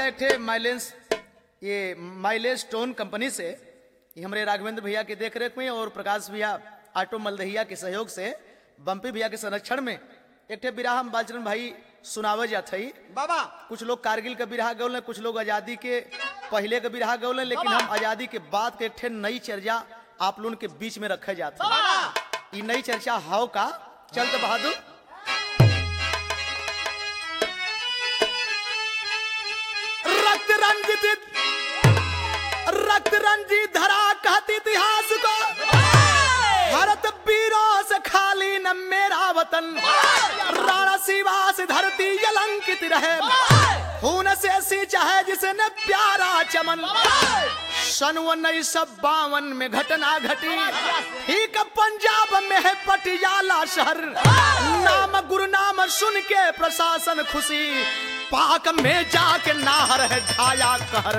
भैया एक थे माइलेंस, ये माइलेज स्टोन कंपनी से, ये हमारे राघवेंद्र भैया के देख रेख में और प्रकाश भैया ऑटो मलदहिया के सहयोग से, बम्पी भैया के संरक्षण में एक थे बिरहा हम बालचरण भाई सुनावे जात हई बाबा। कुछ लोग कारगिल का बिरहा गौल, कुछ लोग आजादी के पहले का बिरहा गौल, लेकिन हम आजादी के बाद के एक थे नई चर्चा आप लोगों के बीच में रखे जाते हैं। ये नई चर्चा हाउ का चलते बहादुर। रक्त रंजित धरा कहती इतिहास को, भारत वीरों से खाली न मेरा वतन, राणा शिवा से धरती अलंकित रहे, खून से सींचा है जिसने प्यारा चमन। सन 1952 में घटना घटी, ठीक पंजाब में है पटियाला शहर, नाम गुरनाम सुन के प्रशासन खुशी, पाक में जाके नाहर है ढाया कहर।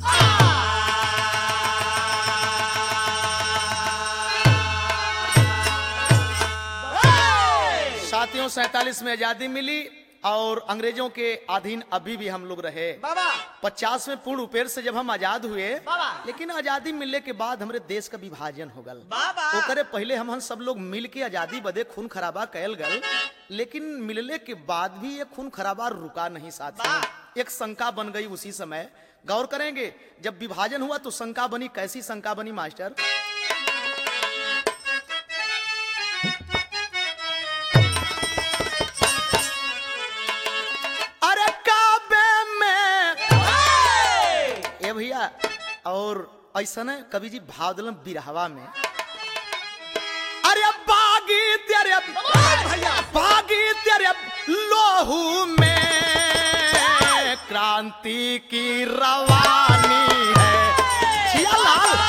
साथियों 47 में आजादी मिली और अंग्रेजों के अधीन अभी भी हम लोग रहे। 50 में पूर्ण रूपेण से जब हम आजाद हुए, लेकिन आजादी मिलने के बाद हमारे देश का विभाजन हो गल। ओकरे पहले हम सब लोग मिल के आजादी बदे खून खराबा कैल गल, लेकिन मिलने के बाद भी ये खून खराबा रुका नहीं। साथ एक शंका बन गई उसी समय। गौर करेंगे जब विभाजन हुआ तो शंका बनी, कैसी शंका बनी मास्टर? भैया और ऐसा न कवि जी भाव दिलन बिरहवा में, अरे बागी तेरे लोहू में क्रांति की रवानी है। जिया लाल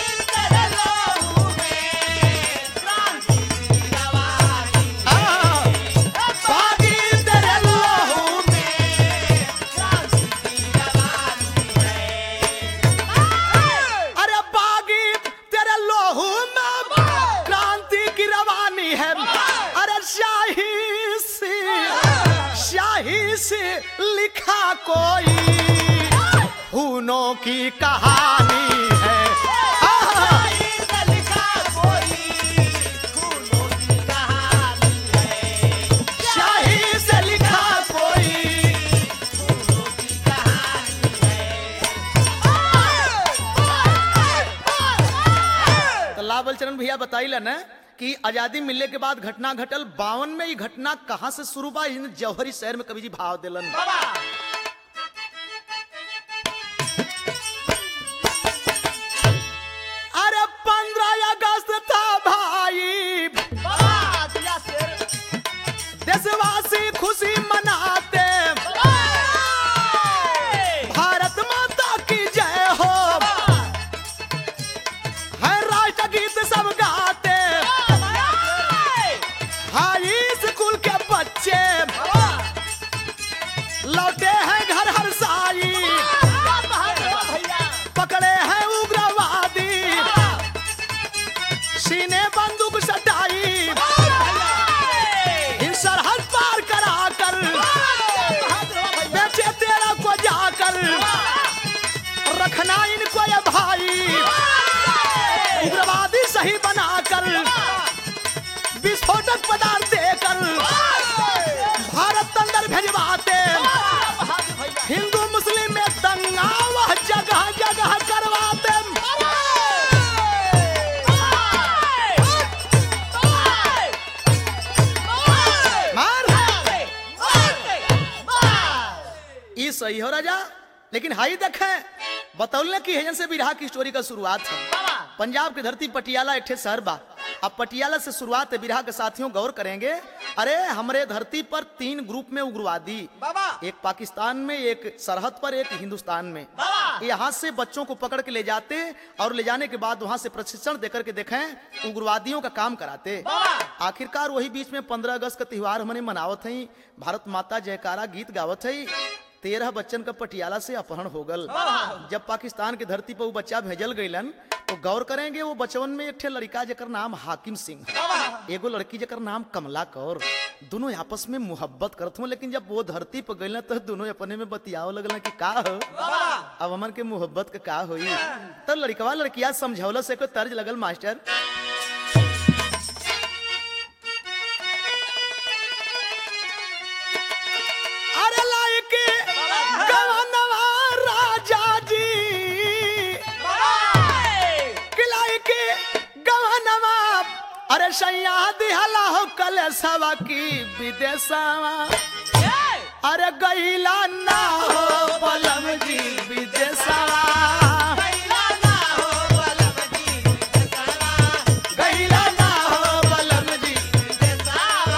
लिखा कोई खूनों की कहानी है, लिखा कोई खूनों की कहानी है, शाही से लिखा कोई खूनों की कहानी है। तो लाभलचरण भैया बताइला ना कि आजादी मिलने के बाद घटना घटल 52 में। ये घटना कहां से शुरू बा? जौहरी शहर में कवि जी भाव दिलन। अरे 15 अगस्त था भाई, देशवासी खुशी मनाते, भारत माता की जय हो, है राष्ट्र गीत सब गाते, लौटे हैं घर हर साई, पकड़े हैं उग्रवादी, सीने बंदूक सटाई, इन सरहद पार कराकर बेचे तेरा को जाकर, रखना इनको ये भाई, उग्रवादी सही बनाकर, विस्फोटक पदार्थ देकर भारत अंदर भेजवाते, हिंदू मुस्लिम में दंगा वह जगह जगह करवाते। ये सही हो राजा, लेकिन हाई देखे बतौलने की हेजन से बिरहा की स्टोरी का शुरुआत है। पंजाब की धरती पटियाला एक शहर बा। अब पटियाला से शुरुआत है बिरहा के साथियों। गौर करेंगे, अरे हमारे धरती पर 3 ग्रुप में उग्रवादी, एक पाकिस्तान में, एक सरहद पर, एक हिंदुस्तान में। यहाँ से बच्चों को पकड़ के ले जाते और ले जाने के बाद वहां से प्रशिक्षण देकर के देखें उग्रवादियों का काम कराते। आखिरकार वही बीच में 15 अगस्त का त्योहार हमने मनावत है, भारत माता जयकारा गीत गावत है। 13 बच्चन का पटियाला से अपहरण हो गल। जब पाकिस्तान की धरती पर वो बच्चा भेजल गईलन तो गौर करेंगे वो बचवन में एक ठे लड़का जेकर नाम हाकिम सिंह, एगो लड़की जेकर नाम कमला कौर, दोनों आपस में मोहब्बत करत हूँ। लेकिन जब वो धरती पर गईलन तो दोनों अपने में बतियाव लगल कि का हो अब हमन के मोहब्बत का का होई। तो लड़कवा लड़किया समझौला से को तर्ज लगल मास्टर, अरे सैया दिहला हो कल सवा की विदेशवा, अरे गईला ना हो बलम जी विदेशवा, गईला ना हो बलम जी विदेशवा।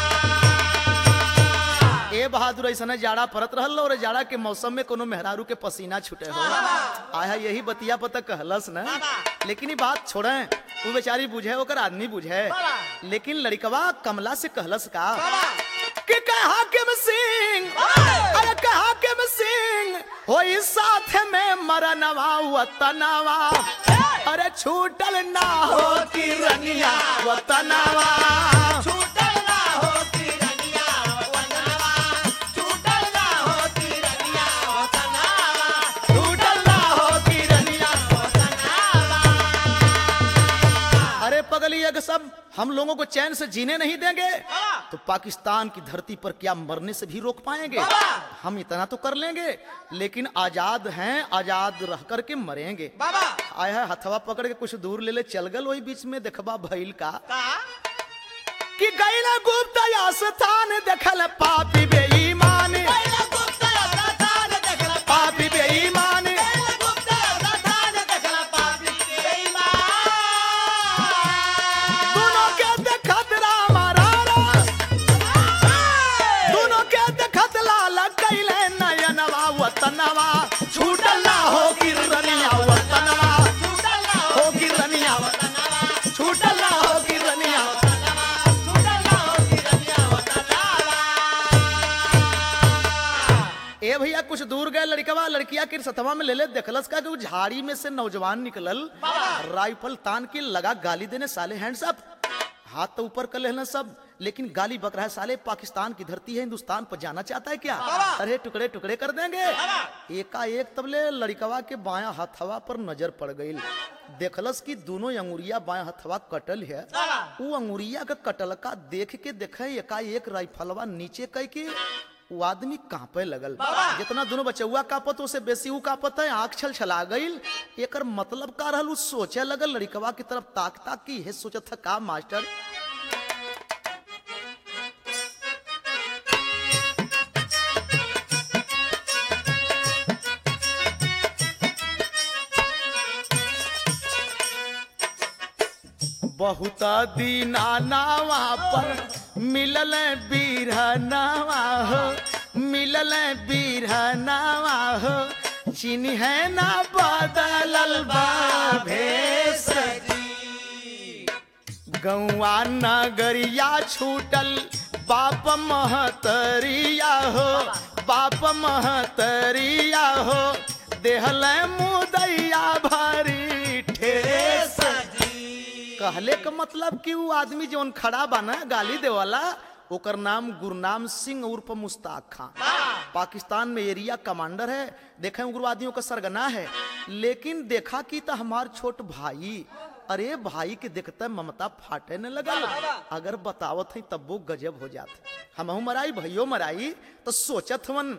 ए बहादुर ऐसा जाड़ा परत रहल और जाड़ा के मौसम में कोनो मेहरारू के पसीना छूटे हो आया यही बतिया पता कहलस न। लेकिन ये बात छोड़े वो बेचारी बुझे ओकर आदमी बुझे। लेकिन लड़कवा कमला से कहलस का कि हाकिम सिंह, अरे हाकिम सिंह हो इस साथ में मरनवा वतनवा, अरे छूटल ना हो कि रनिया वतनवा, छूटल ना हो कि रनिया वतनवा, छूटल ना हो कि रनिया वतनवा, छूटल ना हो कि रनिया वतनवा। अरे पगली अगर सब हम लोगों को चैन से जीने नहीं देंगे तो पाकिस्तान की धरती पर क्या मरने से भी रोक पाएंगे। हम इतना तो कर लेंगे लेकिन आजाद हैं, आजाद रह करके मरेंगे। आया है हथवा पकड़ के कुछ दूर ले ले चल गल, वही बीच में देखबा भइल का कि गईला गुप्त स्थान देखल पापी बेईमान, पापी बेईमान, वतनवा छूटल ना हो कि रनिया वतनवा, छूटल ना हो कि रनिया वतनवा, छूटल ना हो कि रनिया वतनवा, छूटल ना हो कि रनिया वतनवा। ए भैया कुछ दूर गए लड़कवा लड़किया के सतवा में ले ले देखलस का कि वो झाड़ी में से नौजवान निकलल, राइफल तान के लगा गाली देने, साले हैंड्स अप, हाथ तो ऊपर कर लेना सब, लेकिन गाली बक रहा है, साले पाकिस्तान की धरती है, हिंदुस्तान पर जाना चाहता है क्या? अरे टुकड़े टुकड़े कर देंगे। एकाएक तबले लड़कवा के बायां हथवा पर नजर पड़ गई, देखलस कि दोनों अंगुरिया बायां हथवा कटल है। वो अंगुरिया का कटल का देख के देखे एकाएक राइफलवा नीचे कह के वो आदमी कांपे लगल। जितना दोनों बचौआ कांपत उसे बेसी वो कांपत है, आंख छल छला गई। एकर मतलब का रहल, सोचे लगल लड़कवा की तरफ ताक ताक की है, सोचत था का मास्टर बहुत दीना नावा पर मिलल बीरहनावा हो, मिलल बीरहनावा हो, चिन्ह है ना बदलल बा भेष जी, गौआ नगरिया छूटल बाप महतरिया हो, बाप महतरिया हो, देहल मुदैया भरी ठेस। कहले का मतलब कि वो आदमी जोन खड़ा बना गाली देवाला ओकर नाम गुरनाम सिंह उर्फ मुस्ताक खान, पाकिस्तान में एरिया कमांडर है। देखे उग्रवादियों का सरगना है, लेकिन देखा कि तो हमार छोट भाई, अरे भाई के देखते ममता फाटे न लगल। अगर बतावत है तब वो गजब हो जाते, हम मराई भैयो मराई तो सोचत हवन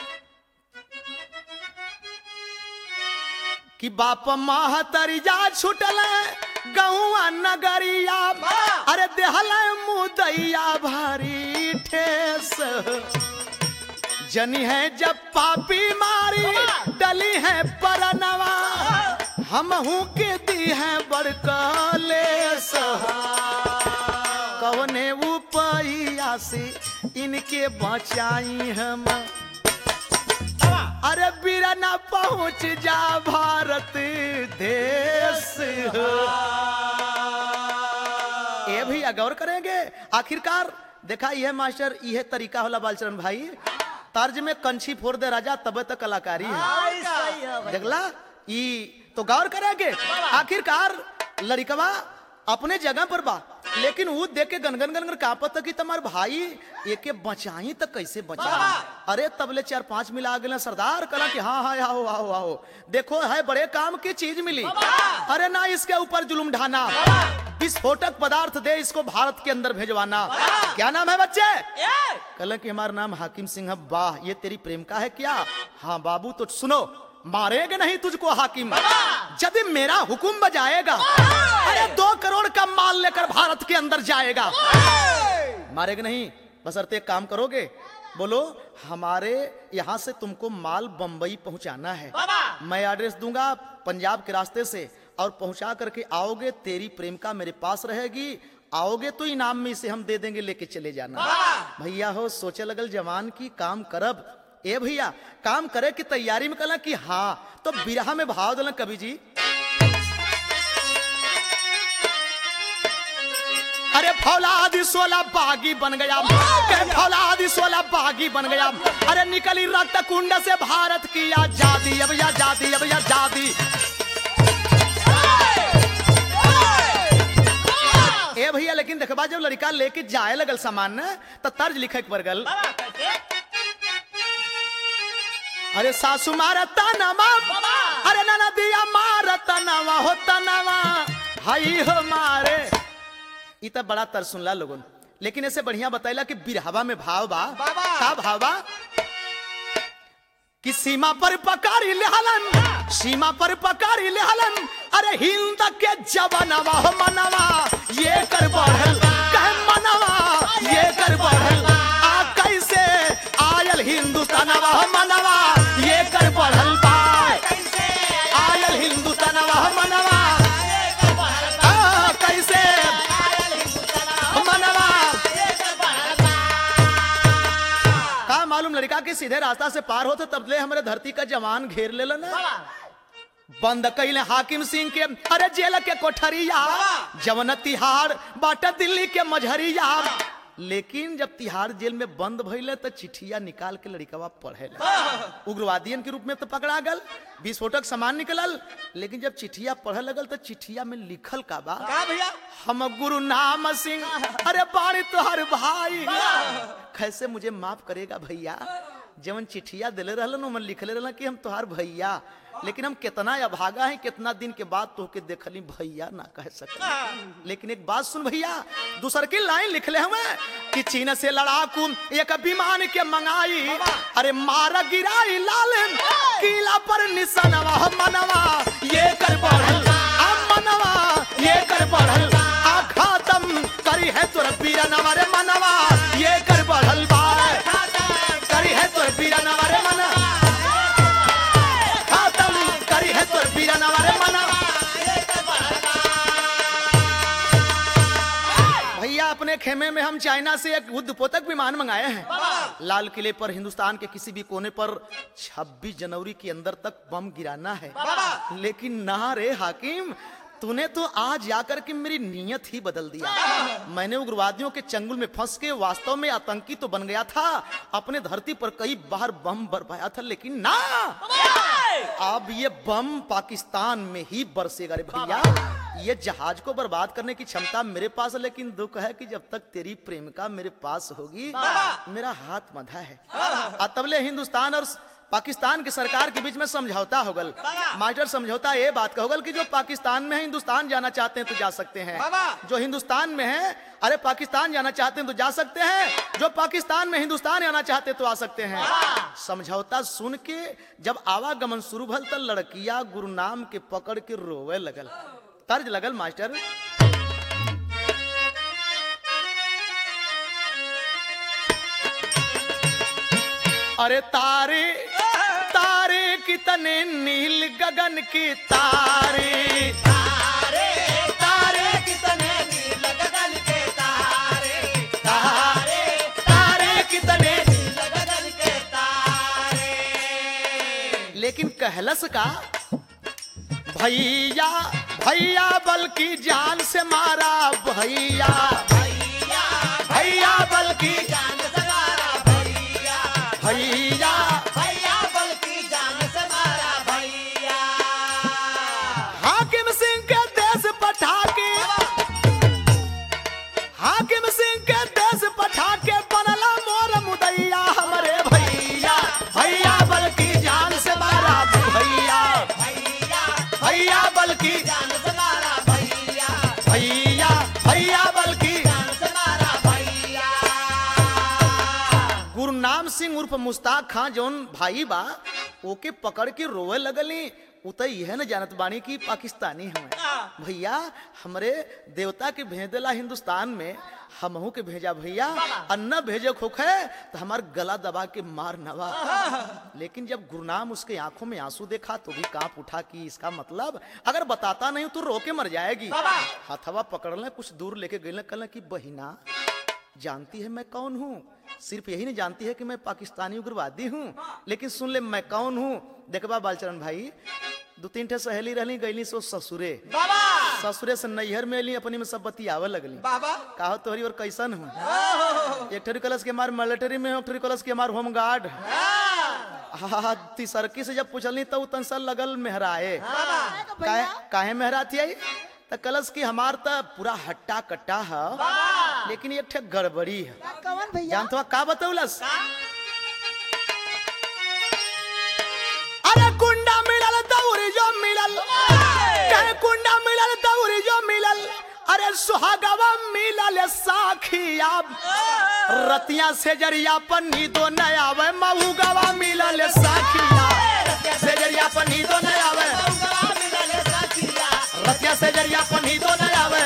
कि बाप महतरिया छुटल गौआ नगरिया, अरे देहल मुदैया भारी ठेस, जनी है जब पापी मारी डली है परनवा, हम हूँ के दी है बड़कलेस, कवने उपैया से इनके बचाई हम, अरे बीरा ना पहुँच जा भारत देश। ये भी गौर करेंगे। आखिरकार देखा यह मास्टर यह तरीका होला बालचरण भाई तर्ज में कंछी फोड़ दे राजा तब तक कलाकारी है। देखला ई तो गौर करेंगे। आखिरकार लड़कवा अपने जगह पर बा, लेकिन वो देख के गनगन गनगन कांपत कि तुम्हार भाई एके बचाई तो कैसे बचा। अरे तबले 4-5 मिला गए सरदार कला कि हाँ हाँ आओ आओ आओ, देखो है बड़े काम की चीज मिली। अरे ना इसके ऊपर जुल्म ढाना, विस्फोटक पदार्थ दे इसको भारत के अंदर भेजवाना। क्या नाम है बच्चे? कल कि हमारा नाम हाकिम सिंह है। वाह, ये तेरी प्रेम का है क्या? हाँ बाबू, तो सुनो, मारेंगे नहीं तुझको हाकिम, जब मेरा हुक्म बजाएगा। अरे 2 करोड़ का माल लेकर भारत के अंदर जाएगा। मारेंगे नहीं, बशर्ते एक काम करोगे, बोलो हमारे यहाँ से तुमको माल बंबई पहुँचाना है। मैं एड्रेस दूंगा पंजाब के रास्ते से, और पहुँचा करके आओगे, तेरी प्रेम का मेरे पास रहेगी। आओगे तो इनाम में इसे हम दे देंगे, लेके चले जाना। भैया हो सोचे लगल जवान की काम करब। ए भैया काम करे की तैयारी में कला कि हाँ, तो बिरहा में भाव दिल कवि जी। अरे फौलादी 16 बागी बन गया, फौलादी 16 बागी बन गया। अरे निकली रक्त कुंड से भारत की आजादी, अब आजादी, अब आजादी। ए भैया लेकिन देखबा जब लड़का लेके जाए लगल सामान न, तो तर्ज लिखे परगल। अरे सासू मारा तनवा, अरे नाना दिया मारा तनवा हो तनवा, हाई हो मारे। इतना बड़ा तर सुनला लोगों, लेकिन ऐसे बढ़िया बताइला कि बिरहवा में भाव बा। का भाव बा? कि सीमा पर पकारी लेहलन, सीमा पर पकारी लेहलन। अरे हिंद के जवानवा हो मनवा, ये कर बढ़ल कह मनवा, ये कर बढ़ल आ कैसे आयल हिंदुस्तानवा हो मनवा, ये कर बढ़ल बा आयल हिंदुस्तानवा हो मनवा, कैसे मनवा। का मालूम लड़का के सीधे रास्ता से पार होते तबले हमारे धरती का जवान घेर ले ना, बंद कैले हाकिम सिंह के अरे जेल के कोठरिया, जवन तिहाड़ बाटा दिल्ली के मझरिया। लेकिन जब तिहाड़ जेल में बंद भइले तो चिट्ठिया निकाल के लड़कवा पढ़े लगा। उग्रवादियन के रूप में तो पकड़ा गल, विस्फोटक सामान निकलल, लेकिन जब चिट्ठिया पढ़े लगल तो चिट्ठिया में लिखल का बा, हम गुरु नाम सिंह अरे बाणी तोहर भाई, कैसे मुझे माफ करेगा भैया। जवन चिट्ठिया दिले रहलन मन लिखले रहलन कि हम तोहार भैया, लेकिन हम कितना अभागा है, कितना दिन के बाद तो के देखली भैया ना कह सकते। लेकिन एक बात सुन भैया, दूसर की लाइन लिखले हमें कि चीन से लड़ाकू एक विमान के मंगाई, अरे मारा गिराई लाल किला पर निशानवा मनवा, ये कर बढ़ल मनवा, ये कर बढ़ल आ खत्म करी है तोर पीरनवा रे मनवा, ये कर बढ़ल बा करी है तोर पीरनवा रे मनवा, भैया अपने खेमे में हम चाइना से एक युद्धपोतक विमान मंगाए हैं। लाल किले पर हिंदुस्तान के किसी भी कोने पर 26 जनवरी के अंदर तक बम गिराना है। लेकिन ना रे हाकिम, तूने तो आज जाकर के मेरी नीयत ही बदल दिया। मैंने उग्रवादियों के चंगुल में फंस के वास्तव में आतंकी तो बन गया था, अपने धरती पर कई बार बम बरपाया था, लेकिन ना, अब ये बम पाकिस्तान में ही बरसेगा रे भैया। ये जहाज को बर्बाद करने की क्षमता मेरे पास है, लेकिन दुख है कि जब तक तेरी प्रेमिका मेरे पास होगी मेरा हाथ मधा है। तबले हिंदुस्तान और पाकिस्तान की सरकार के बीच में समझौता होगल। मास्टर समझौता ये बात का होगल कि जो पाकिस्तान में है हिंदुस्तान जाना चाहते हैं तो जा सकते हैं, जो हिंदुस्तान में है अरे पाकिस्तान जाना चाहते हैं तो जा सकते हैं, जो पाकिस्तान में हिंदुस्तान आना चाहते हैं तो आ सकते हैं। समझौता सुन के जब आवागमन शुरू भल तो लड़किया गुरुनाम के पकड़ के रोवे लगल। तर्ज लगल मास्टर, अरे तारे तारे कितने नील गगन की तारे, तारे तारे कितने नील गगन के तारे, तारे तारे कितने नील गगन के तारे। लेकिन कहलस का भैया भैया बल्कि जान से मारा, भैया भैया भैया बल्कि जान से मारा, भैया भैया सिंह उर्फ मुस्ताक खां जौन भाई बा ओके पकड़ के रोवे लगली। उत यह न जानत बानी कि पाकिस्तानी हमें भैया हमरे देवता के भेज देला हिंदुस्तान में, हमहू के भेजा भैया, अन्ना भेजे खोखे तो हमार गला दबा के मार नवा। लेकिन जब गुरनाम उसके आंखों में आंसू देखा तो भी कांप उठा कि इसका मतलब अगर बताता नहीं तो रो के मर जाएगी। हथवा पकड़ ले, कुछ दूर लेके गए, कहले कि बहिना जानती है मैं कौन हूँ? सिर्फ यही नहीं जानती है कि मैं पाकिस्तानी उग्रवादी हूँ, लेकिन सुन ले मैं कौन हूँ। देखबा बालचरण भाई, 2-3 ठे सहेली रहली, गईली सो ससुरे, ससुरे से नैहर में अली, अपनी में सब बतियावे लगली, कहो तोहरी और कैसन हूँ। एक ठरी कलश के मार मिलिट्री में, एक ठरी कलश के मार होमगार्ड। तीसरकी से जब पूछली तो तनसा लगल मेहराए। काहे मेहराती आई? तो कलश की हमार तो पूरा हट्टा कट्टा है, लेकिन एक ठे गड़बड़ी है। जानते का बतौलस? अरे कुंडा मिलल दौरी जो मिलल, कहे कुंडा मिलल दौरी जो मिलल, अरे सुहागवा मिलल साखिया, रतिया से जरिया पन्नी दो नया वे, मऊगवा मिलल साखिया, से जरिया पन्नी दो नया वे, रतिया से जरिया पन्नी दो नया वे।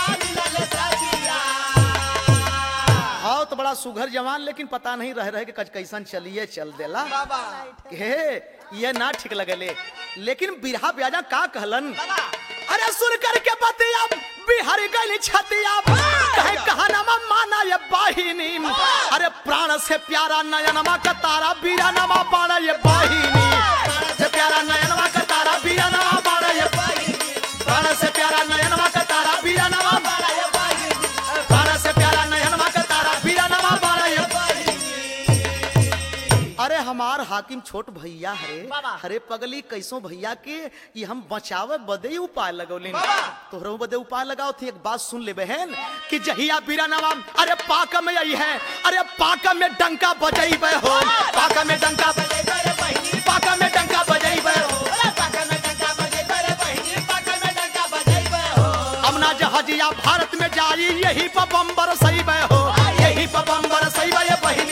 हाँ तो बड़ा सुघर जवान, लेकिन पता नहीं रह रहे कि कैसन चलिए चल देला। ये ना ठीक लगले, लेकिन बिरहा ब्याजा का कहलन? अरे सुन करके बतिया बिहारी गली छतिया, कहे कहानमा माना ये बाहिनी, अरे प्राण से प्यारा नयनमा का तारा, बीरा नमा पाना ये बाहिनी, से प्यारा नयनमा का तारा, बीरा नमा पाना ये बाहिनी, प्राण से प्यारा नयनमा का तारा, बीरा नमा पाना ये बाहिनी, प्राण से प्यारा नयनमा का तारा, बीरा नमा पाना ये बाहिनी। अरे हमार हाकिम छोट भैया हरे पगली कैसो भैया के ये हम बचावे बदे उपाय लगौलिन, तोहरो बदे उपाय लगाओ थी। एक बात सुन ले बहन कि जहिया बीरा नवा अरे पाक में यही है, अरे पाक में डंका बजैबे हो, पाक में डंका बजैबे रे बहिनी, पाक में डंका बजैबे हो, पाक में डंका बजैबे रे बहिनी, पाक में डंका बजैबे हो। अपना जहाजिया भारत में जाई, यही पर बम बरसैबे हो, यही पर बम बरसैबे ये बहिनी,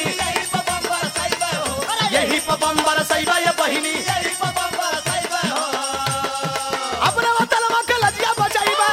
यही पर बम बरसैबे ये बहिनी, अपने वतनवा के लजिया बचैबे,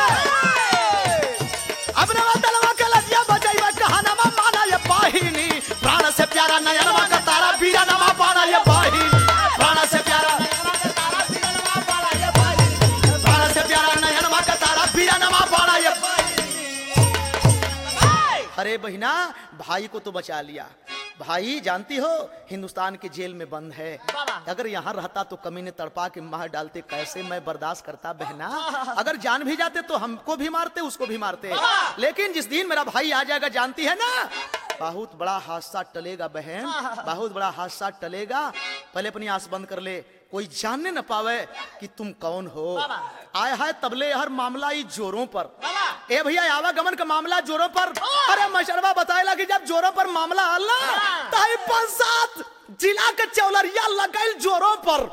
अपने वतनवा के लजिया बचैबे, कहानमा माना ये बहिनी, प्राण से प्यारा नयनवा का तारा, बीरा नमा पाना ये बहिनी, प्राण से प्यारा नयनवा का तारा, बीरा नमा पाना ये बहिनी, प्राण से प्यारा नयनवा का तारा, बीरा नमा पाना ये बहिनी। अरे बहिना भाई को तो बचा लिया, भाई जानती हो हिंदुस्तान के जेल में बंद है, अगर यहाँ रहता तो कमीने तड़पा के मार डालते, कैसे मैं बर्दाश्त करता बहना। अगर जान भी जाते तो हमको भी मारते, उसको भी मारते, लेकिन जिस दिन मेरा भाई आ जाएगा जानती है ना, बहुत बड़ा हादसा टलेगा बहन, बहुत बड़ा हादसा टलेगा। पहले अपनी आंख बंद कर ले, कोई जानने न पावे कि तुम कौन हो। आया है तबले हर मामला ही जोरों पर, ए भैया आवागमन का मामला जोरों पर। अरे मशरबा बताएला कि जब जोरों पर मामला आला ताई 5-7 जिला के चौलरिया लगल जोरों पर।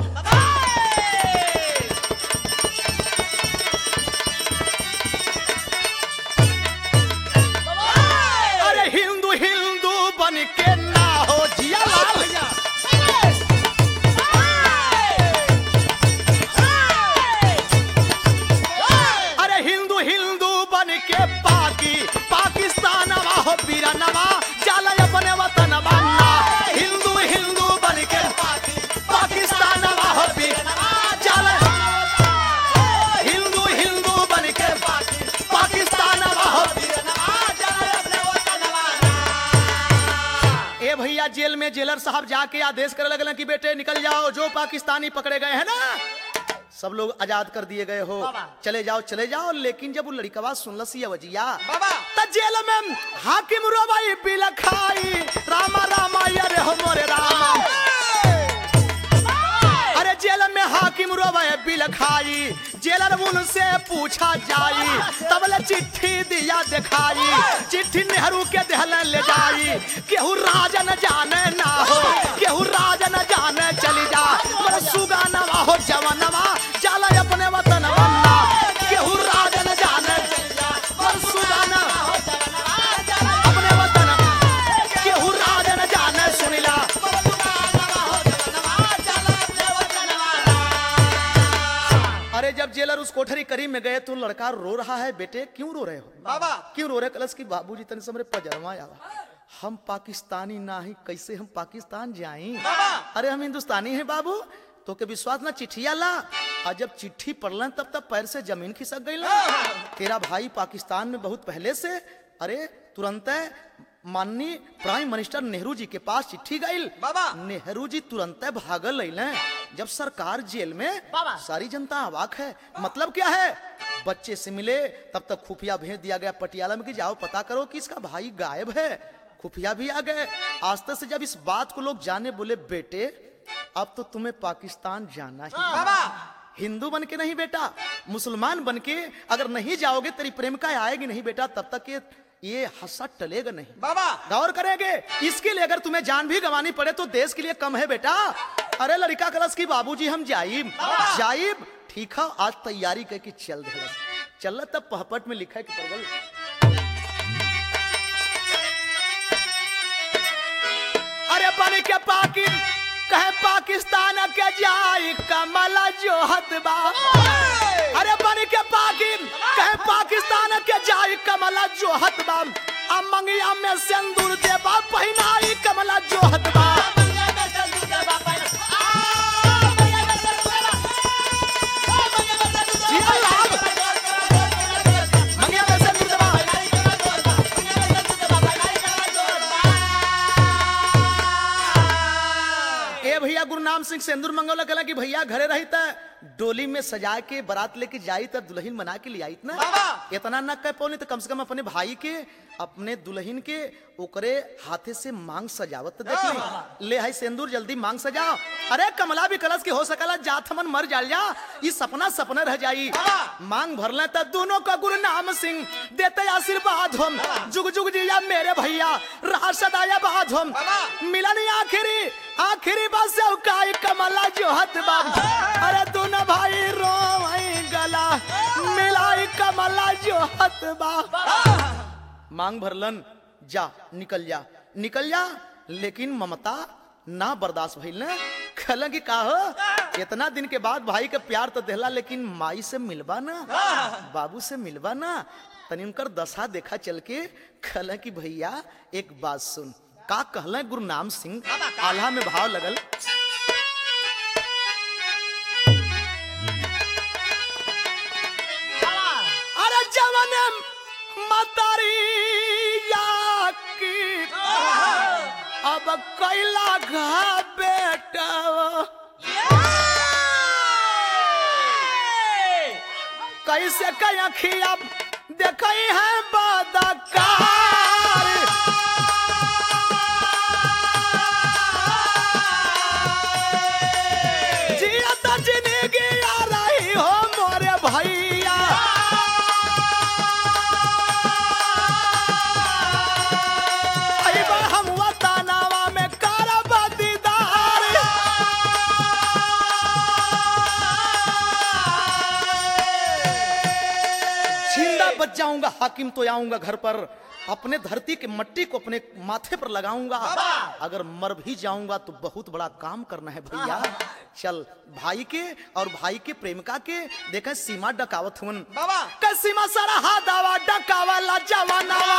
अरे हिंदू हिंदू बन के ना हो जिया लाल, पाकिस्तान हो बीरा नवा जाला अपने वतन बनना, हिंदू हिंदू बन के पाकिस्तान हो बीरा नवा जाला, हिंदू हिंदू बन के पाकिस्तान हो बीरा नवा जाला अपने वतन बनना। ए भैया जेल में जेलर साहब जाके आदेश करे लगल कि बेटे निकल जाओ, जो पाकिस्तानी पकड़े गए हैं ना सब लोग आजाद कर दिए गए हो, चले जाओ चले जाओ। लेकिन जब वो लड़कवा सुनलसी अवजिया त जेल में हाकिम रोबाई बिल खाई, रामा रामा ये हो मोरे रामा, अरे जेल में हाकिम रोबाई बिल खाई, जेलर उनसे पूछा जाई, तबले चिट्ठी दिया दिखाई, चिट्ठी नेहरू के दहल ले जाई, केहू राजन जाने ना हो, केहू राजन जाने चली जा, सुगानवा हो जवानवा जाला अपने वतन बनना, केहू राजन जाने चली जा, सुगानवा हो जवानवा जाला अपने वतन, केहू राजन जाने सुनिला पोखरी करीब में गए तो लड़का रो रहा है। बेटे क्यों रो रहे हो बाबा क्यों रो रहे? कलश की बाबूजी तनी समरे पजरवा आवा, हम पाकिस्तानी ना ही कैसे हम पाकिस्तान जाएं? अरे हम हिंदुस्तानी हैं बाबू। तो के विश्वास ना चिट्ठिया ला, और जब चिट्ठी पढ़लन तब पैर से जमीन खिसक गई। तेरा भाई पाकिस्तान में बहुत पहले से। अरे तुरंत माननीय प्राइम मिनिस्टर नेहरू जी के पास चिट्ठी गई। नेहरू जी तुरंत भागल अइले। जब सरकार जेल में, सारी जनता अवाक है। मतलब क्या है? बच्चे से मिले तब तक खुफिया भेज दिया गया पटियाला में कि जाओ पता करो कि इसका भाई गायब है। खुफिया भी आ गए। आस्ते से जब इस बात को लोग जाने, बोले बेटे अब तो तुम्हें पाकिस्तान जाना ही। हिंदू बन के नहीं बेटा, मुसलमान बन के अगर नहीं जाओगे तेरी प्रेमिका आएगी नहीं बेटा, तब तक ये हादसा टलेगा नहीं। गौर करेंगे। इसके लिए अगर तुम्हें जान भी गंवानी पड़े तो देश के लिए कम है बेटा। अरे लड़का कलश की बाबूजी हम जाइब जाइब। ठीक है, आज तैयारी करके चल दे। चल तब पहपट में लिखा है कि परवल। अरे बन के पाकि कहे पाकिस्तान के जाई कमला जोहत बा। अरे बन के पाकि कहे पाकिस्तान के जाई कमला जोहत बा। मंगिया में सिंदूर देबा पहनाई कमला जोहत बा। भैया गुरुनाम सिंह सिंदूर मंगोला कहला कि भैया घरे रही था डोली में सजा के बारात लेके जाई तब दुल्हन बना के ले आई ना। इतना न कह पौनी तो कम से कम अपने भाई के अपने दुल्हन के ओकरे हाथे से मांग सजावत देख ले है सिंदूर जल्दी मांग सजाओ। अरे कमला भी कलश के हो सकला जात हमन मर जाल जा, ये सपना सपना रह जाई। मांग भरला त दोनों का गुरुनाम सिंह देते आशीर्वाद हम। जुग जुग जिया मेरे भैया रहा सदाया बाद हम। मिलन आखिरी बस काई कमला जोहत बाब। अरे दोनों भाई रो गला मिलाई कमला जोहत बाब। मांग भरलन जा निकल जा। लेकिन ममता ना बर्दाश्त भइल न। कहला कि का हो इतना दिन के बाद भाई के प्यार तो देहला, लेकिन माई से मिलबा ना, बाबू से मिलबा ना। तनी उनकर दशा देखा चल के। कहला कि भैया एक बात सुन। का कहला गुरुनाम सिंह आल्हा में भाव लगल। अरे जवान मतरिया की अब कैला घा बेटा कैसे कया खिया देख है बदकार। जिया तो जिंदगी आ रही हो मोरे भैया। हम वतनावा में करबा दीदार। जिंदा बच जाऊंगा हाकिम तो आऊंगा घर पर। अपने धरती के मट्टी को अपने माथे पर लगाऊंगा। अगर मर भी जाऊंगा तो बहुत बड़ा काम करना है भैया। चल भाई के और भाई के प्रेमिका के देखे सीमा डकावत हुन। सीमा सरहा दावा डकावा ला जवानावा।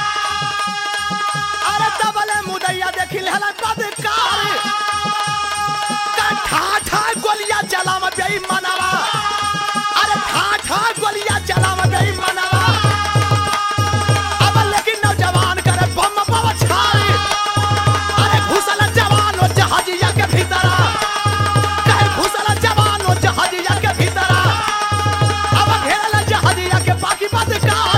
अरे तबले मुदैया देखी लेला बदकार। ठाठा गोलिया जला में बेई मनावा। अरे ठाठा गोलिया जला में बेई मनावा। अब लेकिन नौजवान करे बम पवछाई। अरे घुसल जवान हो जहाजिया के भीतर। कहे घुसल जवान हो जहाजिया के भीतर। अब घेरल जहाजिया के बाकी बदकार।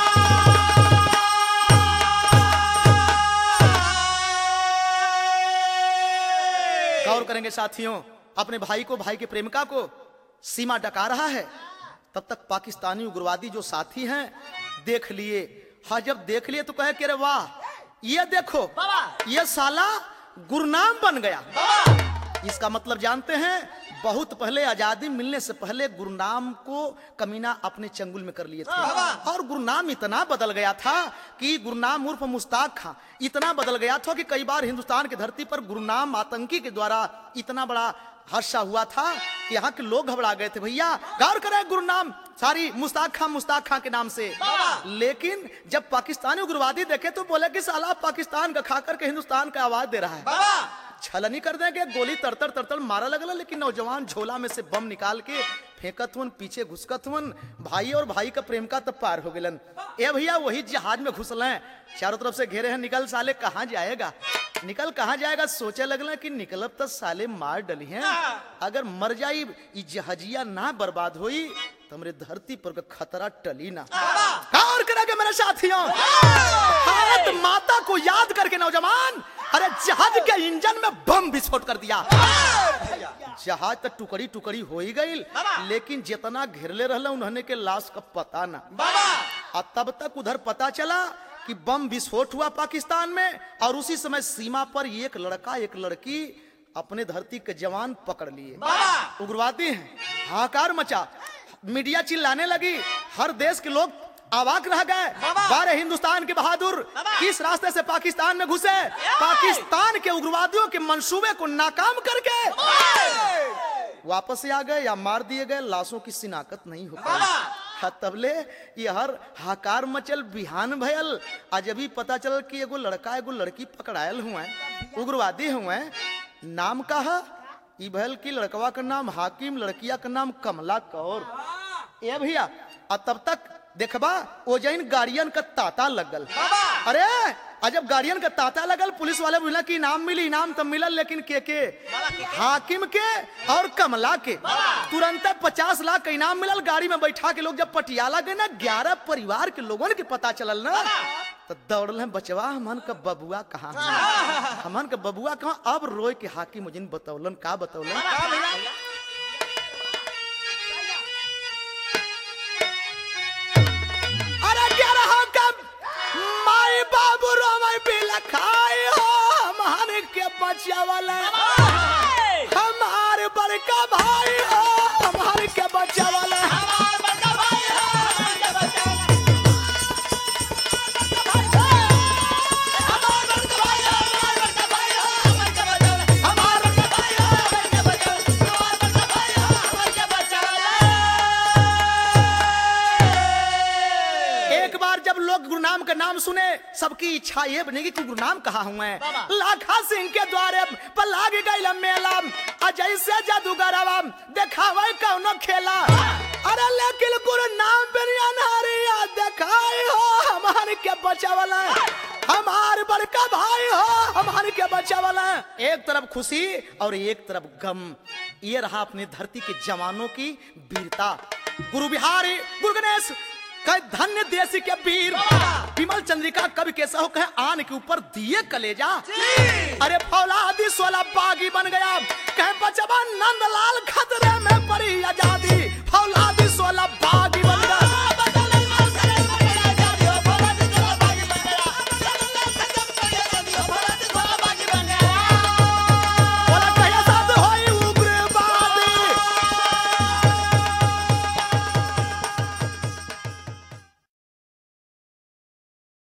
गौर करेंगे साथियों, अपने भाई को भाई के प्रेमिका को सीमा डका रहा है। तब तक पाकिस्तानी उग्रवादी जो साथी हैं देख लिए। हाँ जब देख लिए तो कहे कि अरे वाह ये देखो ये साला गुरनाम बन गया। इसका मतलब जानते हैं बहुत पहले आजादी मिलने से पहले गुरनाम को कमीना अपने चंगुल में कर लिए थे। और गुरनाम इतना बदल गया था कि गुरनाम उर्फ मुश्ताक खां इतना बदल गया था कि कई बार हिंदुस्तान की धरती पर गुरनाम आतंकी के द्वारा इतना बड़ा हादसा हुआ था कि यहाँ के लोग घबरा गए थे। भैया गौर करें गुरनाम सारी मुश्ताक खां के नाम से। लेकिन जब पाकिस्तानी उग्रवादी देखे तो बोले कि साला पाकिस्तान का खाकर के हिंदुस्तान का आवाज दे रहा है, छलनी कर देंगे, गोली तरतर तरतर मारा लगल। लेकिन नौजवान झोला में से बम निकाल के फेंकत हुन, पीछे घुसकत हुन, भाई और भाई का प्रेम का तब पार हो गलन। ए भैया वही जहाज में घुसल हैं, चारों तरफ से घेरे हैं, निकल साले कहाँ जाएगा, निकल कहाँ जाएगा। सोचे लगल कि निकलब तो साले मार डली हैं, अगर मर जाई जहाजिया ना बर्बाद हुई तो मेरे धरती पर का खतरा टली ना। और करेंगे मेरे साथियों, भारत माता को याद करके नौजवान अरे जहाज के इंजन में बम विस्फोट कर दिया। जहाज तो टुकड़ी टुकड़ी हो ही गई, लेकिन जितना घेरले रहला उन्होंने के लाश का पता ना। और तब तक उधर पता चला कि बम विस्फोट हुआ पाकिस्तान में, और उसी समय सीमा पर एक लड़का एक लड़की अपने धरती के जवान पकड़ लिए। उग्रवादी हैं, हाहाकार मचा, मीडिया चिल्लाने लगी, हर देश के लोग अवाक रह गए। 12 हिंदुस्तान के बहादुर किस रास्ते से पाकिस्तान में घुसे, पाकिस्तान के उग्रवादियों के मंसूबे को नाकाम करके वापस आ गए या मार दिए गए, लाशों की शिनाख्त नहीं हो पाई। तबले ये हर हाकार मचल, बिहान भयल, आज अभी पता चल कि एगो लड़का एगो लड़की पकड़ायल हुए, उग्रवादी हुए। नाम कहा ई भयल की लड़कवा का नाम हाकिम, लड़किया का नाम कमला कौर। ए भैया तब तक देखबा ओ जैन गार्डियन का ताता लगल। अरे अजब गार्डियन का ताता लगल, पुलिस वाले बोला कि इनाम मिली, इनाम तब मिलल, लेकिन के हाकिम के और कमला के तुरंत 50 लाख का इनाम मिलल। गाड़ी में बैठा के लोग जब पटियाला गए ना, 11 परिवार के लोगों के पता चलल ना, तो दौड़ल है बचवा हमन का बबुआ कहाँ, हमन का बबुआ कहाँ। अब रोए के हाकिम मुझे बतौलन, का बतौलन, माई बाबू रोमाई पिला खाई हो, हमारे के बच्चा वाला हमारे बड़का भाई हो, हमारे के बच्चा वाला गुरुनाम का नाम सुने सबकी इच्छा ये बनेगी कि गुरुनाम कहा हूँ मैं। लाखा सिंह के द्वारे पर लाग गई मेला, अजय से जादूगर देखावे कौनो खेला। अरे लेकिन गुरुनाम बिरिया देखाई हो, हमारे के बच्चा वाला हमारे बड़का भाई हो, हमारे के बच्चा वाला। एक तरफ खुशी और एक तरफ गम, ये रहा अपनी धरती के जवानों की वीरता। गुरु बिहारी गुरु गणेश धन्य देश के वीर, विमल चंद्रिका कवि के सहो कहे आन के ऊपर दिए कलेजा। अरे फौलादी 16 बागी बन गया, कहे बचवा नंदलाल खतरे में पड़ी आजादी। फौलादी 16 बागी